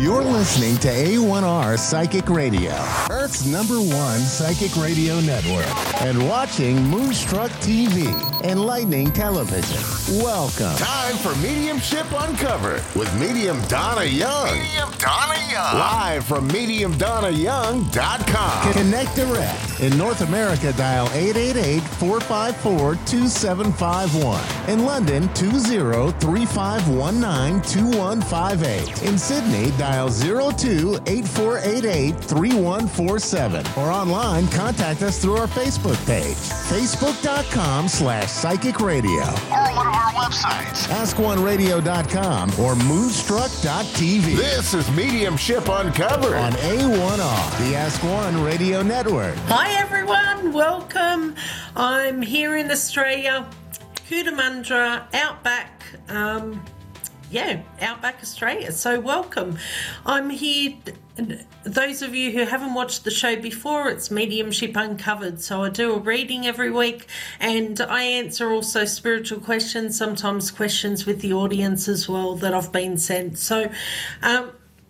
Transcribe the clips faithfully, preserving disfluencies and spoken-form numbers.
You're listening to A one R Psychic Radio, Earth's number one psychic radio network, and watching Moonstruck T V, Enlightening Television. Welcome. Time for Mediumship Uncovered with Medium Donna Young. Medium Donna Young. Live from medium donna young dot com. Connect direct. In North America, dial eight eight eight, four five four, two seven five one. In London, two zero three five one nine two one five eight. In Sydney, dial zero two eight four eight eight three one four seven. Or online, contact us through our Facebook page, facebook.com slash psychic radio. Or one of our websites, ask one radio dot com or moonstruck dot t v. This is Mediumship Uncovered on A one R, the Ask One Radio Network. Hi everyone, welcome. I'm here in Australia, Cootamundra, Outback, um, yeah, Outback Australia, so welcome. I'm here, those of you who haven't watched the show before, it's Mediumship Uncovered, so I do a reading every week and I answer also spiritual questions, sometimes questions with the audience as well that I've been sent. So, um,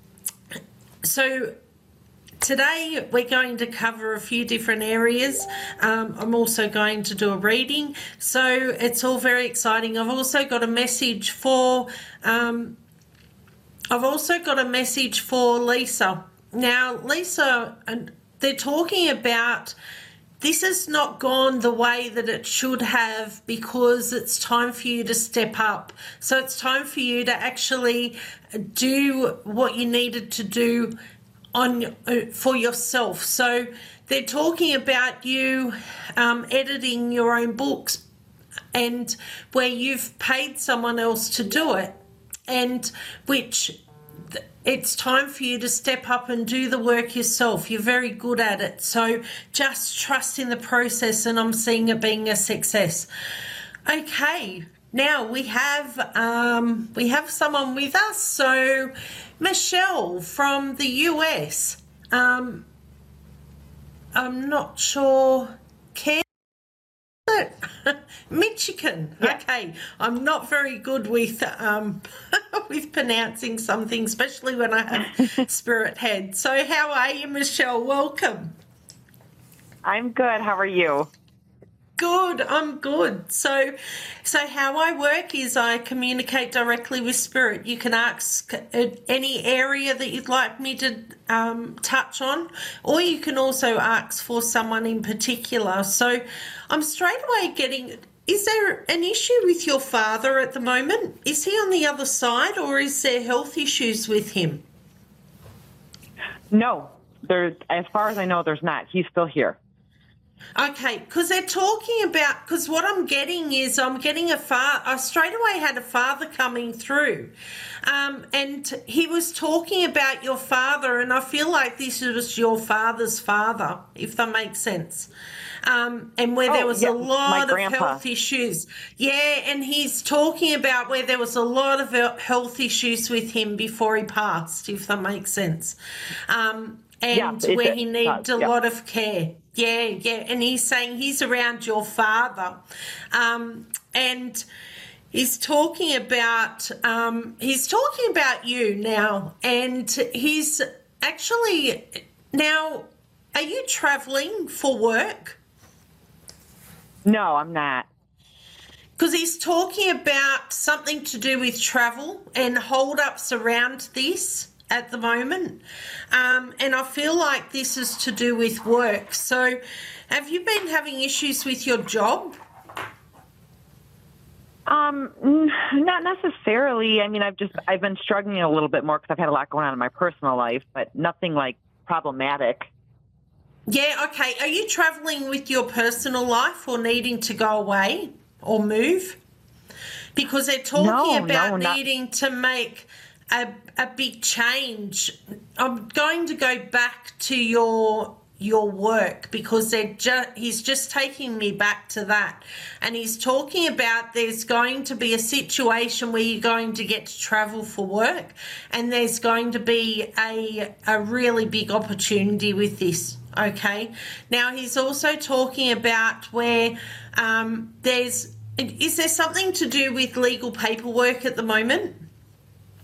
so today we're going to cover a few different areas. Um, I'm also going to do a reading, so it's all very exciting. I've also got a message for, um, I've also got a message for Lisa. Now, Lisa, they're talking about this has not gone the way that it should have because it's time for you to step up. So it's time for you to actually do what you needed to do on uh, for yourself. So they're talking about you um, editing your own books and where you've paid someone else to do it, and which it's time for you to step up and do the work yourself. You're very good at it. So just trust in the process, and I'm seeing it being a success. Okay, now we have um, we have someone with us. So Michelle from the U S. Um, I'm not sure. Can Michigan. Yeah. Okay, I'm not very good with um, with pronouncing something, especially when I have spirit head. So how are you, Michelle? Welcome. I'm good. How are you? Good, I'm good. So, so how I work is I communicate directly with spirit. You can ask any area that you'd like me to um, touch on, or you can also ask for someone in particular. So I'm straight away getting, is there an issue with your father at the moment? Is he on the other side, or is there health issues with him? No, there's, as far as I know, there's not. He's still here. Okay, because they're talking about, because what I'm getting is I'm getting a father, I straight away had a father coming through, um, and he was talking about your father, and I feel like this was your father's father, if that makes sense, um, and where oh, there was yeah, a lot of grandpa. health issues. Yeah, and he's talking about where there was a lot of health issues with him before he passed, if that makes sense, um, and yeah, where it, he needed uh, a yeah. lot of care. Yeah, yeah, and he's saying he's around your father, um, and he's talking about um, he's talking about you now, and he's actually now. Are you travelling for work? No, I'm not. Because he's talking about something to do with travel and hold-ups around this at the moment, um, and I feel like this is to do with work. So have you been having issues with your job? Um, n- not necessarily. I mean, I've just, I've been struggling a little bit more because I've had a lot going on in my personal life, but nothing like problematic. Yeah, okay. Are you travelling with your personal life or needing to go away or move? Because they're talking No, about no, not- needing to make a, a big change. I'm going to go back to your your work because they're ju- he's just taking me back to that, and he's talking about there's going to be a situation where you're going to get to travel for work, and there's going to be a a really big opportunity with this. Okay, now he's also talking about where um, there's is there something to do with legal paperwork at the moment?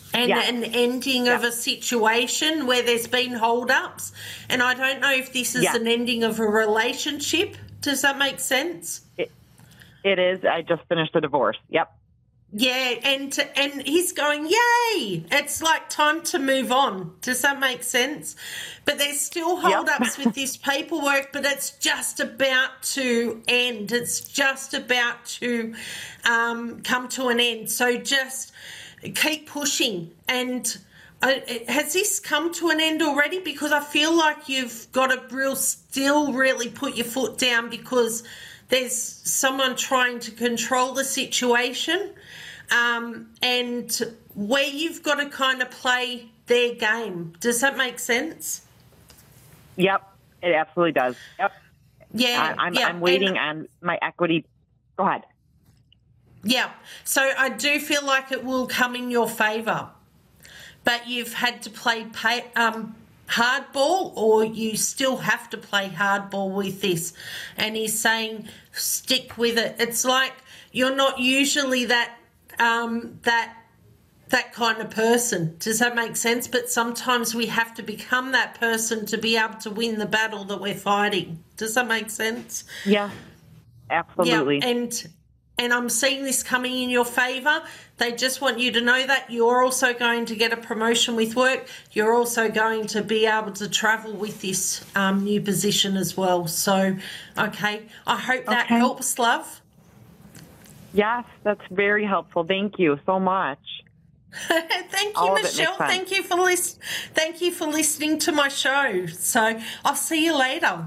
and Yeah. an ending Yeah. of a situation where there's been hold-ups. And I don't know if this is Yeah. an ending of a relationship. Does that make sense? It, it is. I just finished a divorce. Yep. Yeah, and and he's going, yay! It's like time to move on. Does that make sense? But there's still hold-ups with this paperwork, but it's just about to end. It's just about to um, come to an end. So just keep pushing. And uh, has this come to an end already? Because I feel like you've got to real still really put your foot down because there's someone trying to control the situation. Um, and where you've got to kind of play their game. Does that make sense? Yep, it absolutely does. Yep. Yeah. I, I'm, yeah. I'm waiting and, on my equity. Go ahead. Yeah. So I do feel like it will come in your favour. But you've had to play pay, um, hardball, or you still have to play hardball with this. And he's saying, stick with it. It's like you're not usually that Um, that that kind of person. Does that make sense? But sometimes we have to become that person to be able to win the battle that we're fighting. Does that make sense? Yeah, absolutely. Yeah, and and I'm seeing this coming in your favour. They just want you to know that you're also going to get a promotion with work. You're also going to be able to travel with this um, new position as well. So, okay, I hope that Okay. helps, love. Yes, that's very helpful. Thank you so much. Thank you, All of it makes Michelle. sense. Thank you for lis- Thank you for listening to my show. So I'll see you later.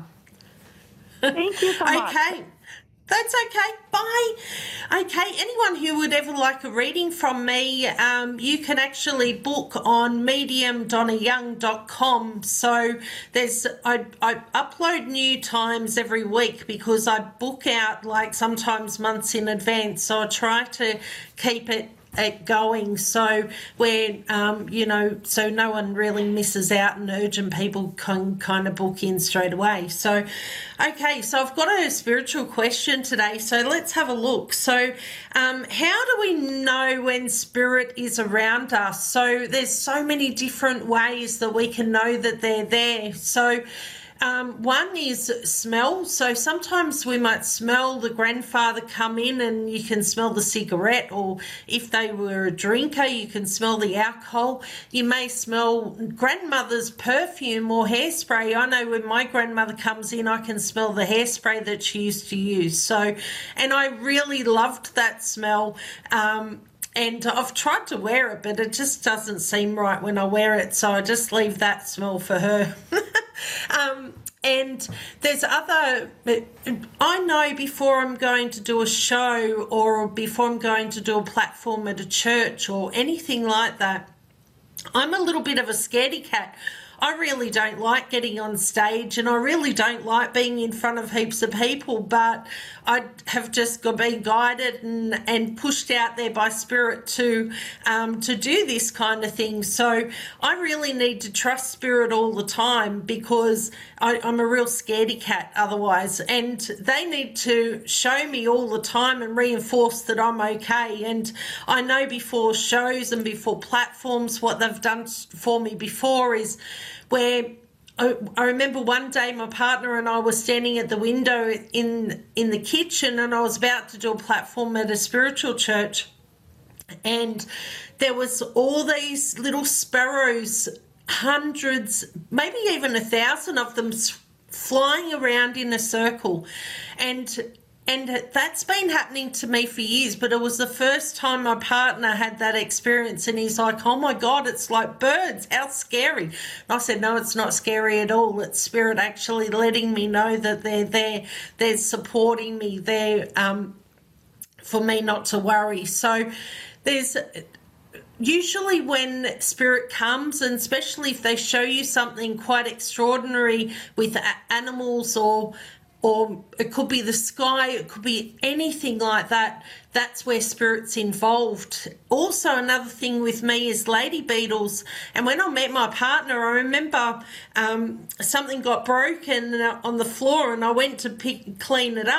Thank you so much. Okay. That's okay. Bye. Okay, anyone who would ever like a reading from me, um, you can actually book on medium donna young dot com. So there's I, I upload new times every week because I book out like sometimes months in advance. So I try to keep it it going so where um you know so no one really misses out and urgent people can kind of book in straight away. So okay, so I've got a spiritual question today, so let's have a look. So um how do we know when spirit is around us? So there's so many different ways that we can know that they're there. So Um, one is smell. So sometimes we might smell the grandfather come in and you can smell the cigarette, or if they were a drinker, you can smell the alcohol. You may smell grandmother's perfume or hairspray. I know when my grandmother comes in, I can smell the hairspray that she used to use. So, and I really loved that smell. Um, And I've tried to wear it, but it just doesn't seem right when I wear it. So I just leave that smell for her. um, and there's other, I know before I'm going to do a show or before I'm going to do a platform at a church or anything like that, I'm a little bit of a scaredy cat. I really don't like getting on stage and I really don't like being in front of heaps of people, but I have just got been guided and, and pushed out there by spirit to um, to do this kind of thing. So I really need to trust spirit all the time because I, I'm a real scaredy cat otherwise, and they need to show me all the time and reinforce that I'm okay. And I know before shows and before platforms what they've done for me before is where I, I remember one day my partner and I were standing at the window in in the kitchen and I was about to do a platform at a spiritual church, and there was all these little sparrows, hundreds, maybe even a thousand of them flying around in a circle. And And that's been happening to me for years, but it was the first time my partner had that experience, and he's like, oh my God, it's like birds, how scary. And I said, no, it's not scary at all. It's spirit actually letting me know that they're there, they're supporting me, they're um, for me not to worry. So there's usually when spirit comes, and especially if they show you something quite extraordinary with animals or or it could be the sky, it could be anything like that, that's where spirit's involved. Also, another thing with me is lady beetles. And when I met my partner, I remember um, something got broken on the floor and I went to pick, clean it up.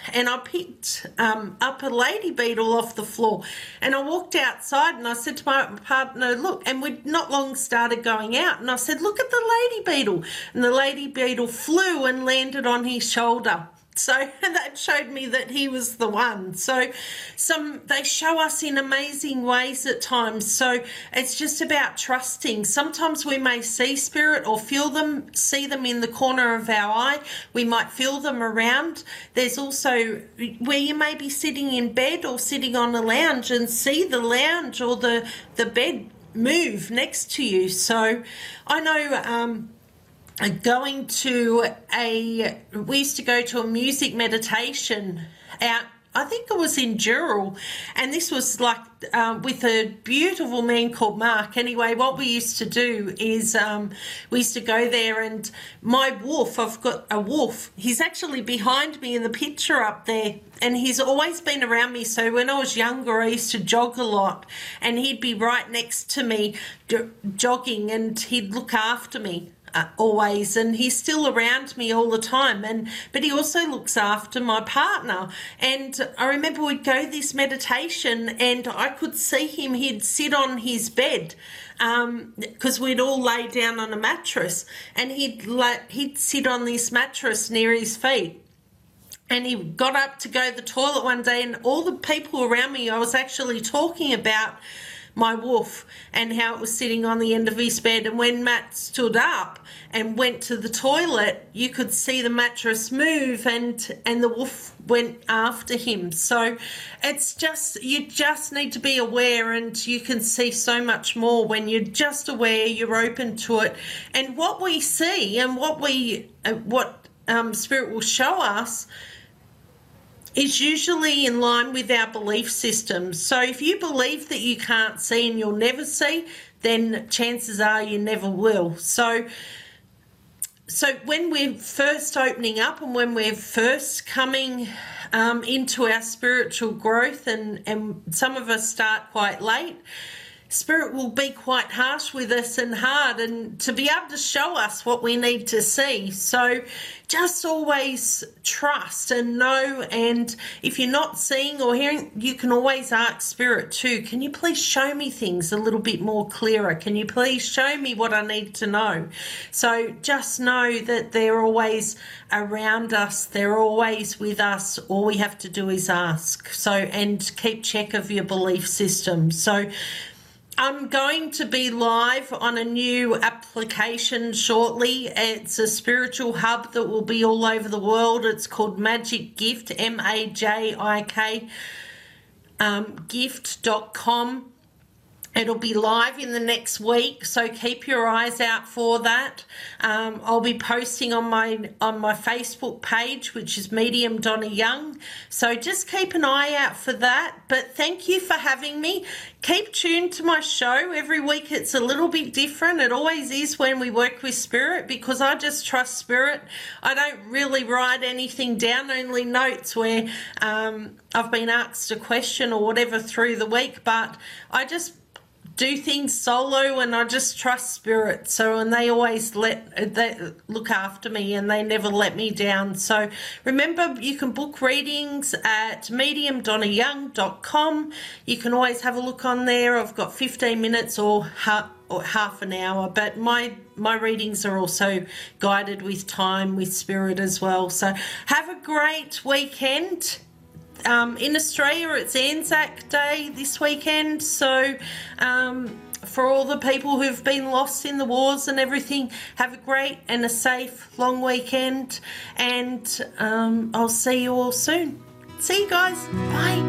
and I picked um, up a lady beetle off the floor, and I walked outside and I said to my partner, look, and we'd not long started going out, and I said, look at the lady beetle, and the lady beetle flew and landed on his shoulder. So that showed me that he was the one. So some they show us in amazing ways at times. So it's just about trusting. Sometimes we may see spirit or feel them, see them in the corner of our eye. We might feel them around. There's also where you may be sitting in bed or sitting on a lounge and see the lounge or the, the bed move next to you. So I know... Um, Going to a, we used to go to a music meditation out, I think it was in Dural, and this was like uh, with a beautiful man called Mark. Anyway, what we used to do is um, we used to go there, and my wolf, I've got a wolf, he's actually behind me in the picture up there, and he's always been around me. So when I was younger, I used to jog a lot, and he'd be right next to me jogging, and he'd look after me. Uh, always, and he's still around me all the time, and but he also looks after my partner. And I remember we'd go this meditation, and I could see him, he'd sit on his bed because um, we'd all lay down on a mattress, and he'd la- he'd sit on this mattress near his feet. And he got up to go to the toilet one day, and all the people around me, I was actually talking about my wolf and how it was sitting on the end of his bed. And when Matt stood up and went to the toilet, you could see the mattress move, and and the wolf went after him. So it's just, you just need to be aware, and you can see so much more when you're just aware, you're open to it. And what we see and what we uh, what um, Spirit will show us is usually in line with our belief system. So if you believe that you can't see and you'll never see, then chances are you never will. So so when we're first opening up and when we're first coming um, into our spiritual growth, and, and some of us start quite late, Spirit will be quite harsh with us and hard, and to be able to show us what we need to see. So just always trust and know, and if you're not seeing or hearing, you can always ask Spirit too, can you please show me things a little bit more clearer? Can you please show me what I need to know? So just know that they're always around us, they're always with us. All we have to do is ask. So, and keep check of your belief system. So I'm going to be live on a new application shortly. It's a spiritual hub that will be all over the world. It's called Magic Gift, M A J I K, um, gift dot com. It'll be live in the next week, so keep your eyes out for that. Um, I'll be posting on my on my Facebook page, which is Medium Donna Young. So just keep an eye out for that. But thank you for having me. Keep tuned to my show. Every week it's a little bit different. It always is when we work with Spirit, because I just trust Spirit. I don't really write anything down, only notes where um, I've been asked a question or whatever through the week. But I just do things solo, and I just trust Spirit. So, and they always let they look after me, and they never let me down. So remember, you can book readings at medium donna young dot com. You can always have a look on there. I've got fifteen minutes or half, or half an hour, but my my readings are also guided with time with Spirit as well. So have a great weekend. Um, in Australia, it's Anzac Day this weekend, so um, for all the people who've been lost in the wars and everything, have a great and a safe long weekend, and um, I'll see you all soon. See you guys. Bye.